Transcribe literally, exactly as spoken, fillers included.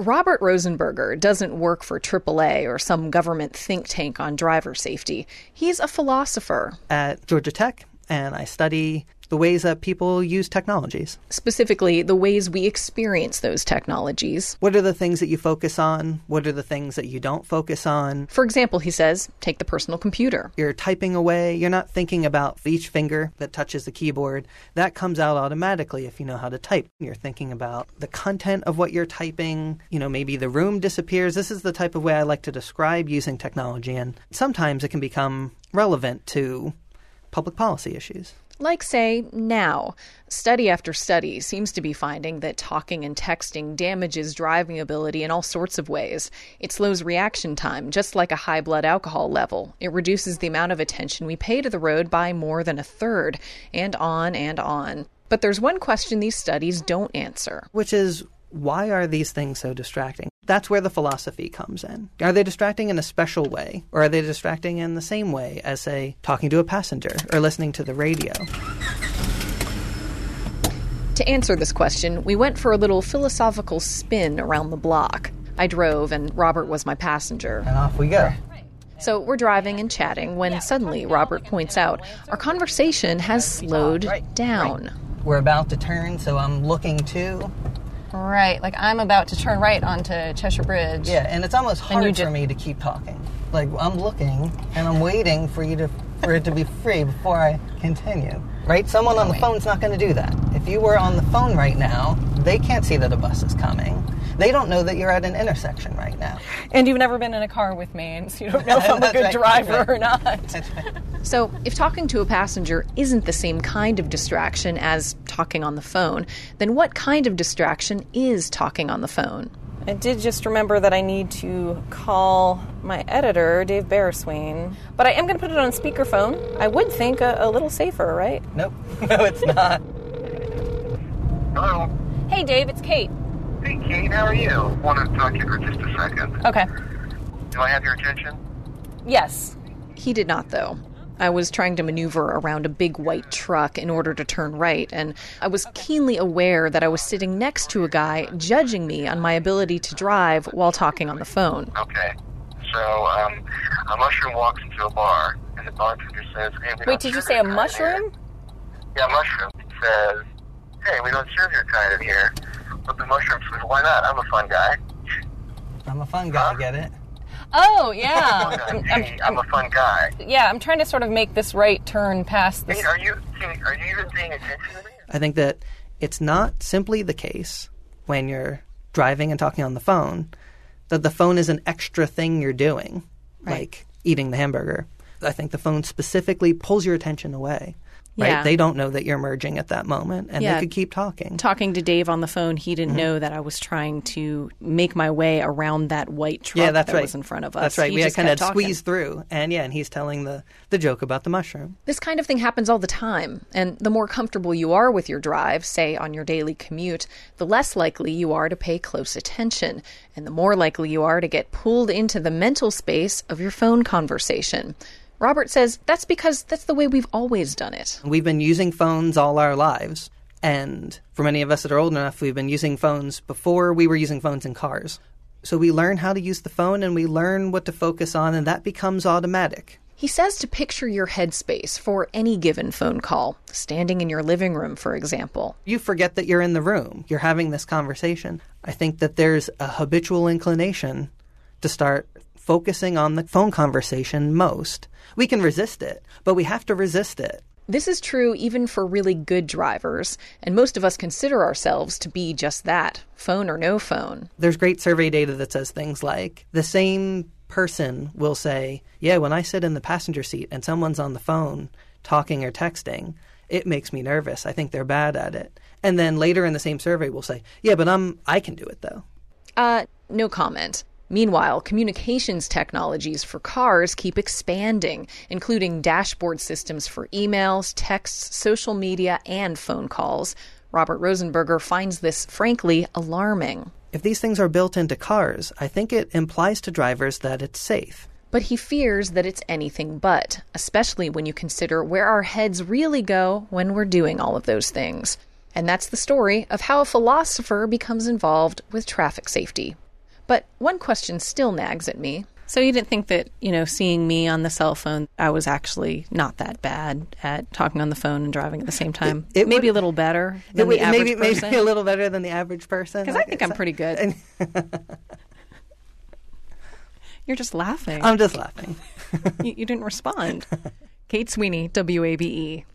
Robert Rosenberger doesn't work for triple A or some government think tank on driver safety. He's a philosopher at Georgia Tech, and I study the ways that people use technologies. Specifically, the ways we experience those technologies. What are the things that you focus on? What are the things that you don't focus on? For example, he says, take the personal computer. You're typing away. You're not thinking about each finger that touches the keyboard. That comes out automatically if you know how to type. You're thinking about the content of what you're typing. You know, maybe the room disappears. This is the type of way I like to describe using technology. And sometimes it can become relevant to public policy issues. Like, say, now. Study after study seems to be finding that talking and texting damages driving ability in all sorts of ways. It slows reaction time, just like a high blood alcohol level. It reduces the amount of attention we pay to the road by more than a third, and on and on. But there's one question these studies don't answer. Which is, why are these things so distracting? That's where the philosophy comes in. Are they distracting in a special way? Or are they distracting in the same way as, say, talking to a passenger or listening to the radio? To answer this question, we went for a little philosophical spin around the block. I drove, and Robert was my passenger. And off we go. So we're driving and chatting when suddenly Robert points out our conversation has slowed down. We're about to turn, so I'm looking too. Right, like I'm about to turn right onto Cheshire Bridge. Yeah, and it's almost hard just... for me to keep talking. Like, I'm looking, and I'm waiting for you to, for it to be free before I continue. Right? Someone on the phone's not going to do that. If you were on the phone right now, they can't see that a bus is coming. They don't know that you're at an intersection right now. And you've never been in a car with me, and so you don't know if I'm a good right, driver right. or not. Right. So if talking to a passenger isn't the same kind of distraction as talking on the phone, then what kind of distraction is talking on the phone? I did just remember that I need to call my editor, Dave Beresween. But I am going to put it on speakerphone. I would think a, a little safer, right? Nope. No, it's not. Hello. Hey, Dave, it's Kate. Hey, Kate, how are you? I wanted to talk to you for just a second. Okay. Do I have your attention? Yes. He did not, though. I was trying to maneuver around a big white truck in order to turn right, and I was keenly aware that I was sitting next to a guy judging me on my ability to drive while talking on the phone. Okay. So, um, a mushroom walks into a bar, and the bartender says, hey, we Wait, don't did you serve say your a kind mushroom? here. Yeah, mushroom. It says, hey, we don't serve your kind in here. But the mushroom says, why not? I'm a fun guy. I'm a fun guy, Huh? get it? Oh, yeah. I'm, I'm, hey, I'm, I'm a fun guy. yeah, I'm trying to sort of make this right turn past this. Hey, are you, are you even paying attention to me? I think that it's not simply the case when you're driving and talking on the phone that the phone is an extra thing you're doing, Right. like eating the hamburger. I think the phone specifically pulls your attention away. Right? Yeah. They don't know that you're merging at that moment, and Yeah. they could keep talking. Talking to Dave on the phone, he didn't know that I was trying to make my way around that white truck yeah, that's that right. was in front of us. That's right. He we had just kind of kept talking. squeezed through, and yeah, and he's telling the, the joke about the mushroom. This kind of thing happens all the time, and the more comfortable you are with your drive, say on your daily commute, the less likely you are to pay close attention, and the more likely you are to get pulled into the mental space of your phone conversation. Robert says that's because that's the way we've always done it. We've been using phones all our lives, and for many of us that are old enough, we've been using phones before we were using phones in cars. So we learn how to use the phone, and we learn what to focus on, and that becomes automatic. He says to picture your headspace for any given phone call, standing in your living room, for example. You forget that you're in the room. You're having this conversation. I think that there's a habitual inclination to start focusing on the phone conversation most. We can resist it, but we have to resist it. This is true even for really good drivers, and most of us consider ourselves to be just that, phone or no phone. There's great survey data that says things like, the same person will say, yeah, when I sit in the passenger seat and someone's on the phone talking or texting, it makes me nervous. I think they're bad at it. And then later in the same survey will say, yeah, but I'm, I can do it though. Uh, no comment. Meanwhile, communications technologies for cars keep expanding, including dashboard systems for emails, texts, social media, and phone calls. Robert Rosenberger finds this, frankly, alarming. If these things are built into cars, I think it implies to drivers that it's safe. But he fears that it's anything but, especially when you consider where our heads really go when we're doing all of those things. And that's the story of how a philosopher becomes involved with traffic safety. But one question still nags at me. So you didn't think that, you know, seeing me on the cell phone, I was actually not that bad at talking on the phone and driving at the same time? It, it maybe would, a little better than it would, the average maybe, person? Maybe a little better than the average person. Because I think I'm pretty good. You're just laughing. I'm just laughing. you, you didn't respond. Kate Sweeney, W A B E.